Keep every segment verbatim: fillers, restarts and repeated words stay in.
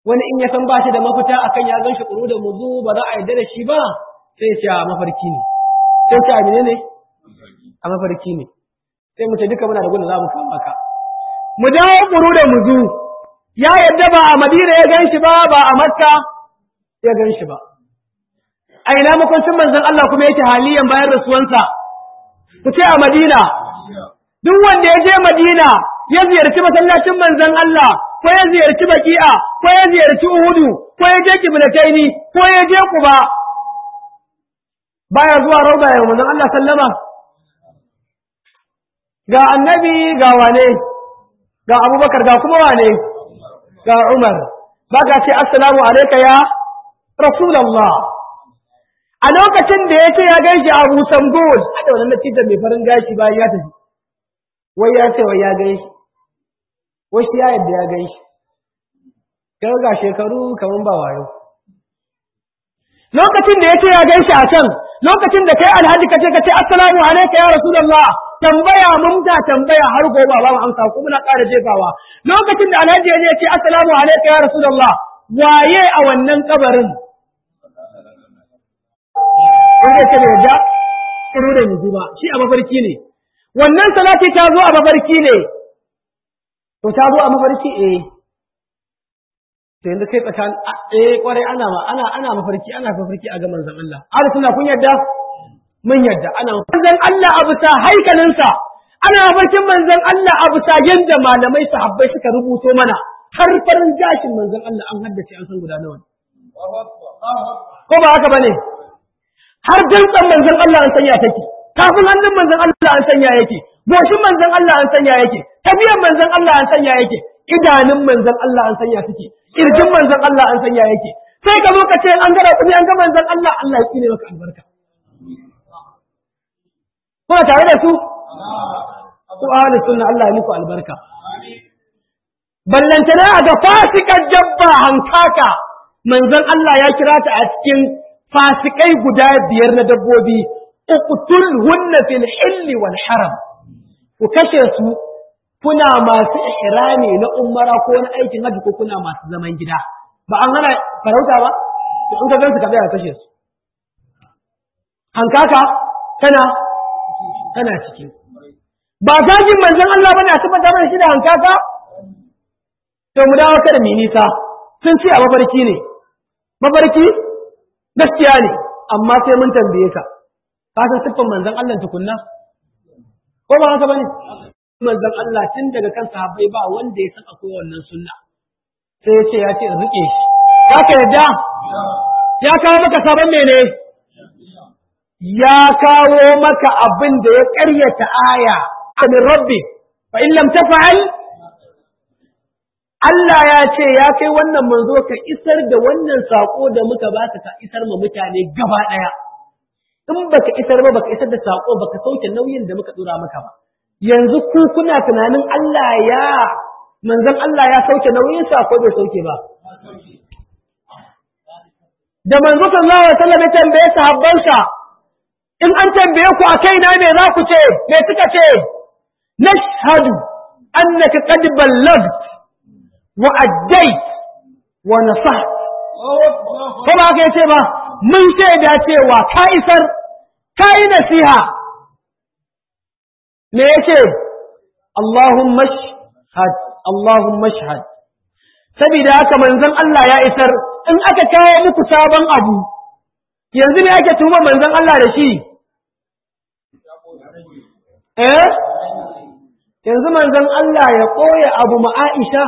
wani in ya san ba shi da mafita akan ya gan shi ƙuru da muzu ba za a yarda da shi ba sai ce a mafarki ne sai ce a mene ne a mafarki ne sai mu ce duka muna da gudu za mu kama ka mu dawo ƙuru da muzu ya yarda ba a Madina ya gan shi ba ba a Makka ya gan shi ba a ina makwancin manzon Allah kuma yake haliyan bayan rasuwansa ku ce a Madina duk wanda ya je Madina ya ziyarci masallacin manzon Allah ko ya ziyarci Baqi'a ko ya ziyarci Uhudu ko ya je Kiblataini ko ya je Quba baya zuwa rauda ya manzon Allah sallama ga annabi ga wane ga Abubakar ga kuma wane ga Umar baka ce assalamu alayka ya Rasulullah a lokacin da yace ya gaishe Abu Samgul a da wannan natijar mai farin gashi bayan ya tafi wai ya ce wai ya gaishe wai shi ya yadda ya gaishe kai ga shekaru kaman ba wayo lokacin da yace ya gaishe a can lokacin da kai alhaji kace kace assalamu alayka ya Rasulullah tambaya mun ta tambaya har gobe ba mu amsa ko muna ƙara jefawa lokacin da alhaji ya ce assalamu alayka ya Rasulullah waye a wannan kabarin wanda ke da ja kuro da yanzu ba shi a mafarki ne wannan salati ta zo a mafarki ne to ta zo a mafarki eh to yanzu kai tsakan eh kwarai ana ma ana ana mafarki ana mafarki a ga manzon Allah Allah suna kun yadda mun yadda ana manzon Allah abu ta haikalinsa ana mafarkin manzon Allah abu ta yanda malamai sahabbai suka rubuto mana har farin gashin manzon Allah an haddace an san guda nawa ko ba haka bane har dantsan manzon Allah an sanya take kafin hannun manzon Allah an sanya yake goshin manzon Allah an sanya yake tafiyar manzon Allah an sanya yake idanun manzon Allah an sanya take kirjin manzon Allah an sanya yake sai ka zo ka ce an gara kuma an ga manzon Allah Allah ya kine maka albarka ko tare da su ku ahli sunna Allah ya muku albarka ballantana a ga fasikan dabba hankaka manzon Allah ya kira ta a cikin fasikai guda biyar na dabbobi uqtul hunna fil hilli wal haram ku kashe su kuna masu ihrami na umara ko wani aikin haji ko kuna masu zaman gida ba an hana farauta ba to in ka gan su ka tsaya kashe su hankaka tana tana cikin ba zagin manzon Allah bane a tabbata mana shi da hankaka to mu dawo kada mi nisa sun ce a mafarki ne mafarki gaskiya ne amma sai mun tambaye ka ka san siffar manzon Allah tukunna ko ba haka bane manzon Allah tun daga kan sahabbai ba wanda ya san akwai wannan sunna sai ya ce ya ce rike shi zaka yadda ya kawo maka sabon mene ya kawo maka abin da ya ƙaryata aya min rabbi fa in lam taf'al Allah ya ce ya kai wannan manzo ka isar da wannan sako da muka baka ka isar ma mutane gaba daya in baka isar ba baka isar da sako baka sauke nauyin da muka dora maka ba yanzu ku kuna tunanin Allah ya manzon Allah ya sauke nauyin sa ko bai sauke ba da manzo sallallahu alaihi wasallam ya tambaye sahabbansa in an tambaye ku akai na me za ku ce me suka ce nashhadu annaka qad ballagt wa addait wa nasah ko ba ka yace ba mun shaida cewa ka isar ka yi nasiha me yace Allahumma shahad Allahumma shahad saboda haka manzon Allah ya isar in aka kawo muku sabon abu yanzu ne ake tuma manzon Allah da shi eh yanzu manzon Allah ya koya abu ma Aisha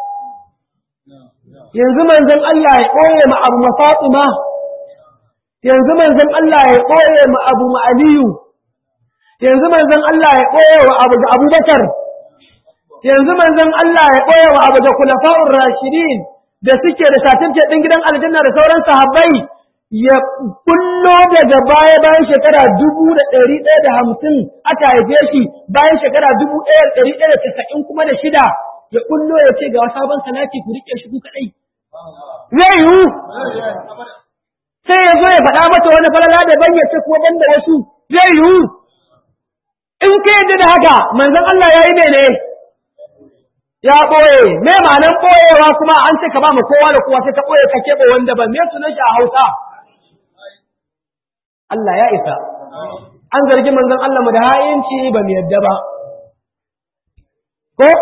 yanzu manzon Allah ya koye ma abu ma Fatima yanzu manzon Allah ya koye ma abu ma Aliyu yanzu manzon Allah ya koye wa abu da Abubakar yanzu manzon Allah ya koye wa abu da Khulafa'ur Rashidin da suke da certificate din gidan aljanna da sauran sahabbai ya kullo daga baya bayan shekara dubu da ɗari ɗaya da hamsin aka haife shi bayan shekara dubu ɗaya da ɗari ɗaya da casa'in kuma da shida ya kullo ya ce ga sabon salati ku rike shi ku kadai zai yiwu sai ya zo ya faɗa mata wani falala da ban ya ce kuma ban da wasu zai yiwu in ka yadda da haka manzon Allah ya yi mene ya ɓoye, me ma'anan ɓoyewa kuma an ce ka ba mu kowa da kowa sai ka ɓoye ka keɓe wanda ba me sunan shi a Hausa. Allah ya isa. An zargi manzon Allah mu da ha'inci ba mu yadda ba. Ko?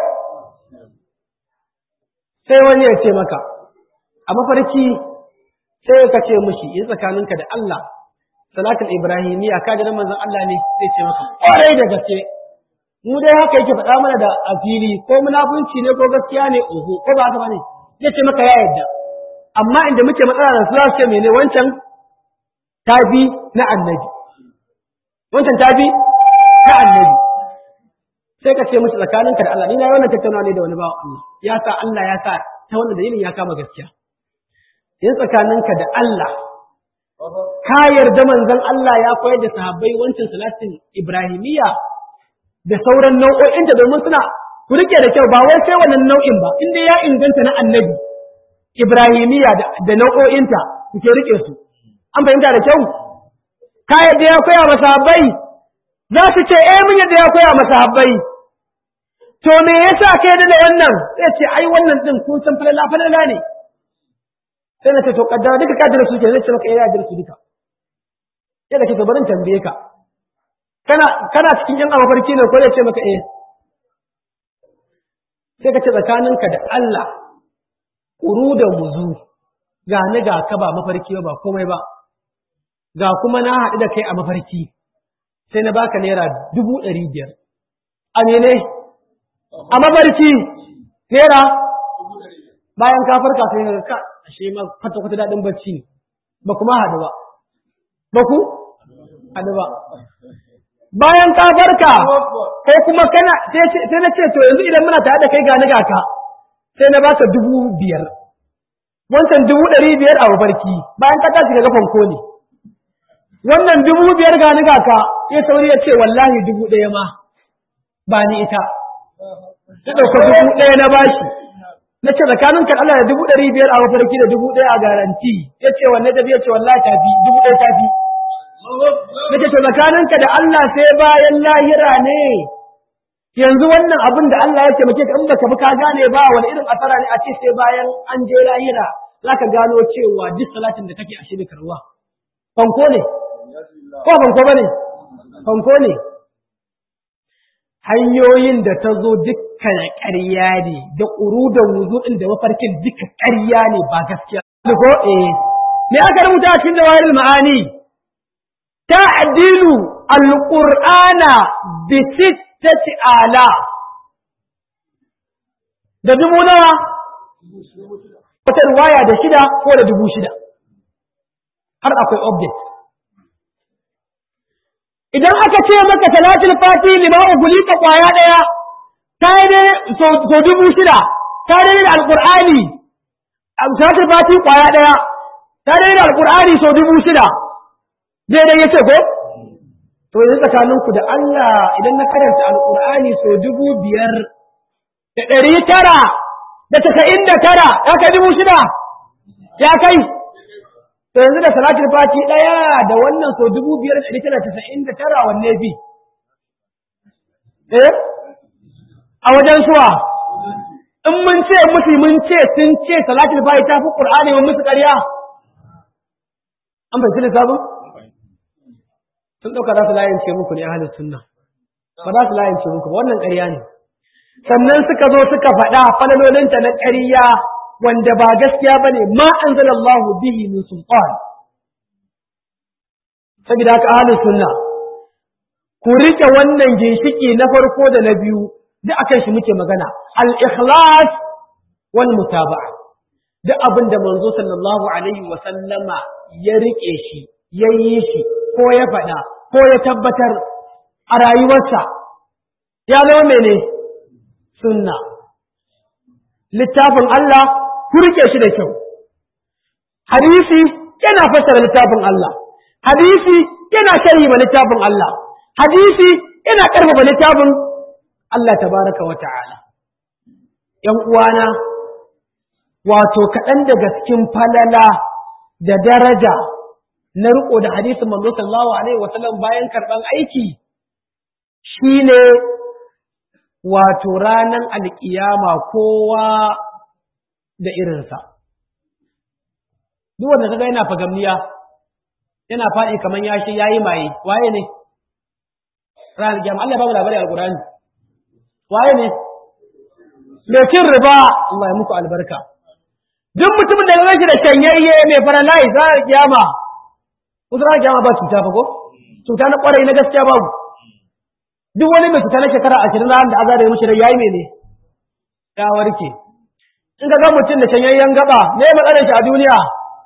Sai wani ya ce maka, a mafarki sai ka ce mushi in tsakaninka da Allah, salatul Ibrahimiyya ka da manzon Allah ne sai ce maka, ƙwarai da gaske. Mu dai haka yake faɗa mana da asiri ko munafunci ne ko gaskiya ne oho ko ba haka bane zai ce maka ya yadda amma inda muke matsala da su za su ce mene wancan tafi na annabi wancan tafi na annabi sai ka ce musu tsakaninka da Allah ni na yi wannan tattaunawa ne da wani bawa Allah ya sa Allah ya sa ta wannan dalilin ya kama gaskiya in tsakaninka da Allah ka yarda manzon Allah ya koyar da sahabbai wancan salatin Ibrahimiyya da sauran nau'o'in da domin suna ku rike da kyau ba wai sai wannan nau'in ba inda ya inganta na annabi Ibrahimiyya da, da nau'o'inta kuke rike su an fahimta da kyau ka yadda ya koya masa habbai za su ce eh mun yadda ya koya masa habbai to me yasa ka yadda da wannan sai ce ai wannan din kun san falala falala ne sai na ce to kaddara duka ka jira su ke zai ce maka eh ya jira su duka sai da ke to barin tambaye ka kana kana cikin yan mafarki ne ko ya ce maka eh sai ka ce tsakaninka da Allah ƙuru da muzu ga ni ga ka ba mafarki ba komai ba ga kuma na haɗu da kai a mafarki sai na baka naira dubu ɗari biyar a mene a mafarki naira bayan ka farka sai ka ka ashe ma kwata kwata daɗin bacci ne ba kuma haɗu ba ba ku haɗu ba bayan ka farka kai kuma kana sai na ce to yanzu idan muna tare da kai gani ga ka sai na baka dubu biyar wancan dubu ɗari biyar a mafarki bayan ka tashi ga fanko ne wannan dubu biyar gani ga ka sai sauri ya ce wallahi dubu ɗaya ma ba ni ita ta ɗauka dubu ɗaya na bashi na ce tsakanin kan Allah da dubu ɗari biyar a mafarki da dubu ɗaya a garanti ya ce wanne da ya ce wallahi tafi dubu ɗaya tafi Nake to tsakaninka da Allah sai bayan lahira ne yanzu wannan abin da Allah ya taimake ka in baka bi ka gane ba wani irin asara ne a ce sai bayan an je lahira zaka gano cewa duk salatin da kake a shi karwa fanko ne ko fanko bane fanko ne hanyoyin da ta zo dukkan ƙarya ne da urudan wuzu'in da mafarkin duka ƙarya ne ba gaskiya ko eh me aka rubuta a cikin jawahirul ma'ani تعديل القرآن بستة آلاف da dubu nawa wata riwaya da shida ko da dubu shida har akwai object idan aka ce maka salatul fati lima ugulika kwaya daya ta yi so dubu shida ta yi da alqur'ani salatul fati kwaya daya ta yi da alqur'ani so dubu shida daidai ya ce ko? To yanzu tsakaninku da Allah idan na karanta alƙur'ani so dubu biyar da ɗari tara da tasa'in da tara ya kai dubu shida ya kai. To yanzu da salatul fati ɗaya da wannan so dubu biyar da ɗari tara da tasa'in da tara wanne bi? Eh? A wajen suwa? In mun ce musu mun ce sun ce salatul fati ta fi ƙur'ani mun musu ƙarya? An bai cire sabon? sun ɗauka za su layance muku ne ahalin sunna ba za su layance muku ba wannan ƙarya ne sannan suka zo suka faɗa falalolinta na ƙarya wanda ba gaskiya bane ma anzalallahu bihi min sultan saboda haka ahalin sunna ku rike wannan ginshiki na farko da na biyu duk akan shi muke magana al-ikhlas wal mutaba'a duk abin da manzo sallallahu alaihi wa sallama ya rike shi yayi shi ko ya faɗa ko ya tabbatar a rayuwarsa ya zama mene sunna littafin Allah ku rike shi da kyau hadisi yana fassara littafin Allah hadisi yana sharhi ma littafin Allah hadisi yana karfafa littafin Allah tabaraka wa ta'ala yan uwana wato kaɗan daga cikin falala da daraja na riko da hadisin manzo sallallahu alaihi wa sallam bayan karban aiki shine wato ranan alkiyama kowa da irinsa duk wanda kaga yana fagamniya yana faɗi kaman yashi yayi maye waye ne ranar alkiyama Allah ya ba mu labari alqur'ani waye ne me cin riba Allah ya muku albarka duk mutumin da ya shi da shanyayye mai faralai za a kiyama kusa za kiyama ba cuta fa ko cuta na kwarai na gaskiya babu duk wani mai cuta na shekara ashirin ran da azara ya mushi da yayi mene ya warke in ka ga mutum da shanyayyen gaba me matsalar shi a duniya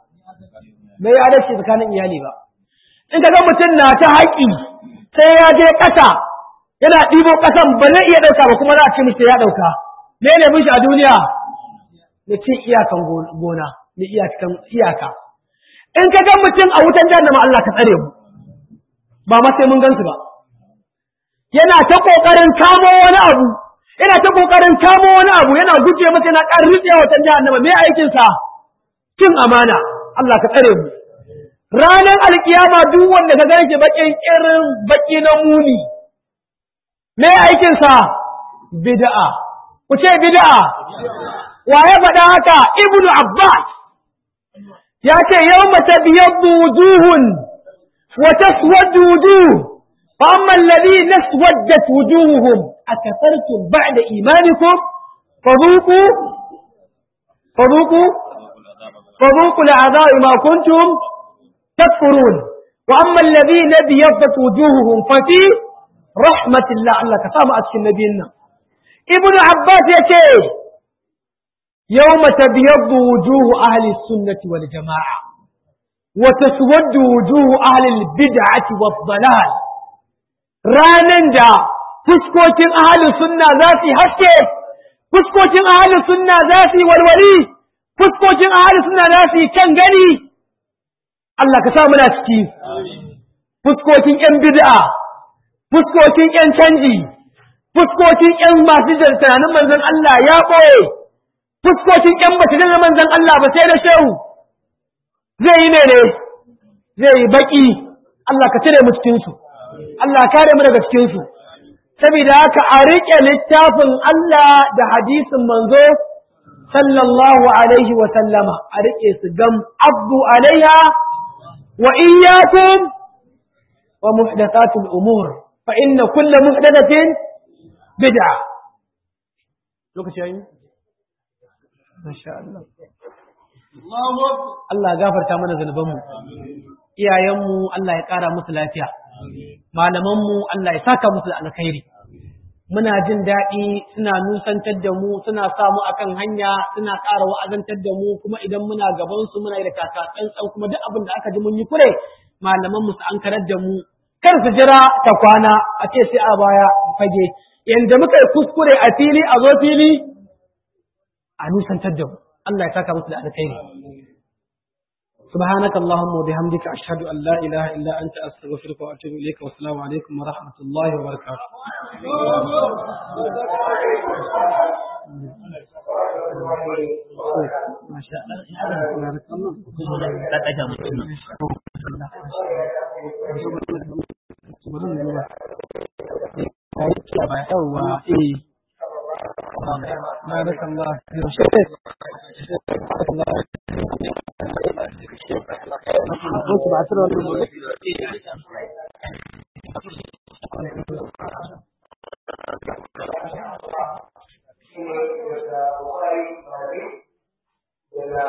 bai yi adalci tsakanin iyali ba in ka ga mutum na ta haƙi sai ya je ƙasa yana ɗibo ƙasan ba zai iya ɗauka ba kuma za a ce mishi ya ɗauka me ne mishi a duniya ya ce iyakan gona da iyakan iyaka in ka ga mutum a wutan jahannama Allah ka tsare mu ba ma sai mun gansu ba yana ta kokarin kamo wani abu yana ta kokarin kamo wani abu yana guje masa yana ƙarin rutsewa wutan jahannama me aikin sa cin amana Allah ka tsare mu ranar alkiyama duk wanda ka gane bakin irin baki na muni me aikin sa bid'a ku ce bid'a wa ya faɗa haka ibnu abbas ya ce yawma tabyaddu wujuhun wa taswaddu wujuh fa amma alladhina aswaddat wujuhuhum akafartum ba'da imanikum fadhuqu fadhuqu fadhuqu al'adha'a ma kuntum takfurun wa amma alladhina biyaddat wujuhuhum fa fi rahmatillah Allah ka samu a cikin nabiyin nan ibnu abbas yace يوم تبيض وجوه أهل السنة والجماعة وتسود وجوه أهل البدعة والضلال ranan da fuskokin ahlus sunna za su haske fuskokin ahlus sunna za su walwali fuskokin ahlus sunna za su kan gani Allah ka sa muna ciki fuskokin yan bid'a fuskokin yan canji fuskokin yan masu tunanin manzon Allah ya koye fuskokin ƴan bata da manzon Allah ba sai da shehu zai yi ne ne zai yi baki Allah ka cire mu cikin su Allah kare mu daga cikin su saboda haka a rike littafin Allah da hadisin manzo sallallahu alaihi wa sallama a rike su gam abdu alaiha wa iyyakum wa muhdathatul umur fa inna kull muhdathatin bid'a lokaci yayi Masha Allah. Allah gafarta mana zanubanmu. Iyayenmu Allah ya ƙara musu lafiya. Malamanmu Allah ya saka musu alkhairi. Muna jin daɗi suna nusantar da mu, suna sa mu akan hanya, suna ƙara wa'azantar da mu kuma idan muna gaban su muna da kaka tsantsan kuma duk abin da aka ji mun yi kure malamanmu su ankarar da mu. Kar su jira ta kwana a ce sai a baya fage. Yanda muka yi kuskure a fili a zo fili a nusantar da mu Allah ya saka musu da alkhairi subhanakallahumma wa bihamdika ashhadu an la ilaha illa anta astaghfiruka wa atubu ilayka wa assalamu alaikum wa rahmatullahi wa barakatuh masha Allah بارك الله فيك شكرا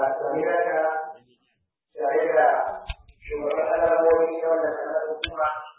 بعثنا